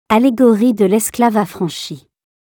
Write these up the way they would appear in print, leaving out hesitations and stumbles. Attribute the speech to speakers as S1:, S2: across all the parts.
S1: Allégorie de l'esclave affranchi.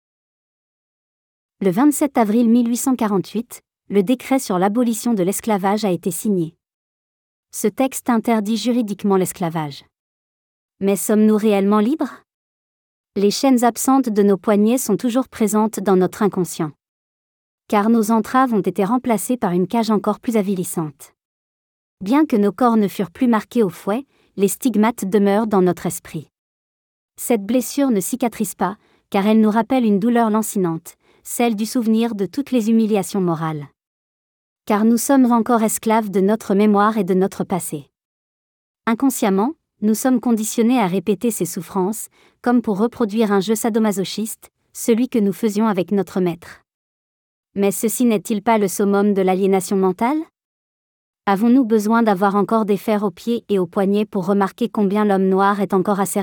S1: Le 27 avril 1848, le décret sur l'abolition de l'esclavage a été signé. Ce texte interdit juridiquement l'esclavage. Mais sommes-nous réellement libres ? Les chaînes absentes de nos poignets sont toujours présentes dans notre inconscient. Car nos entraves ont été remplacées par une cage encore plus avilissante. Bien que nos corps ne furent plus marqués au fouet, les stigmates demeurent dans notre esprit. Cette blessure ne cicatrise pas, car elle nous rappelle une douleur lancinante, celle du souvenir de toutes les humiliations morales. Car nous sommes encore esclaves de notre mémoire et de notre passé. Inconsciemment, nous sommes conditionnés à répéter ces souffrances, comme pour reproduire un jeu sadomasochiste, celui que nous faisions avec notre maître. Mais ceci n'est-il pas le summum de l'aliénation mentale ? Avons-nous besoin d'avoir encore des fers aux pieds et aux poignets pour remarquer combien l'homme noir est encore asservi ?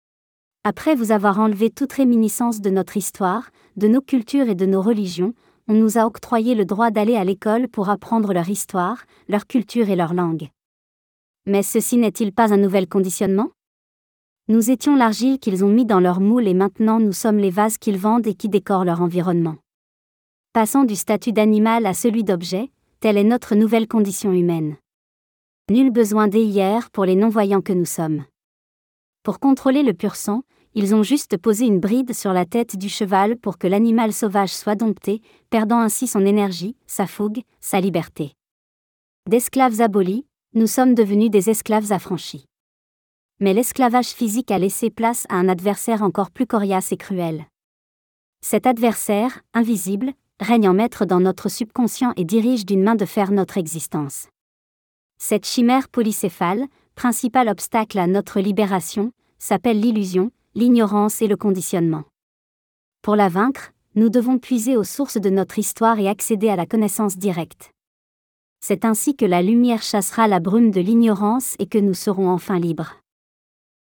S1: Après vous avoir enlevé toute réminiscence de notre histoire, de nos cultures et de nos religions, on nous a octroyé le droit d'aller à l'école pour apprendre leur histoire, leur culture et leur langue. Mais ceci n'est-il pas un nouvel conditionnement ? Nous étions l'argile qu'ils ont mis dans leur moule et maintenant nous sommes les vases qu'ils vendent et qui décorent leur environnement. Passant du statut d'animal à celui d'objet, telle est notre nouvelle condition humaine. Nul besoin d'hier pour les non-voyants que nous sommes. Pour contrôler le pur sang, ils ont juste posé une bride sur la tête du cheval pour que l'animal sauvage soit dompté, perdant ainsi son énergie, sa fougue, sa liberté. D'esclaves abolis, nous sommes devenus des esclaves affranchis. Mais l'esclavage physique a laissé place à un adversaire encore plus coriace et cruel. Cet adversaire, invisible, règne en maître dans notre subconscient et dirige d'une main de fer notre existence. Cette chimère polycéphale, principal obstacle à notre libération, s'appelle l'illusion, l'ignorance et le conditionnement. Pour la vaincre, nous devons puiser aux sources de notre histoire et accéder à la connaissance directe. C'est ainsi que la lumière chassera la brume de l'ignorance et que nous serons enfin libres.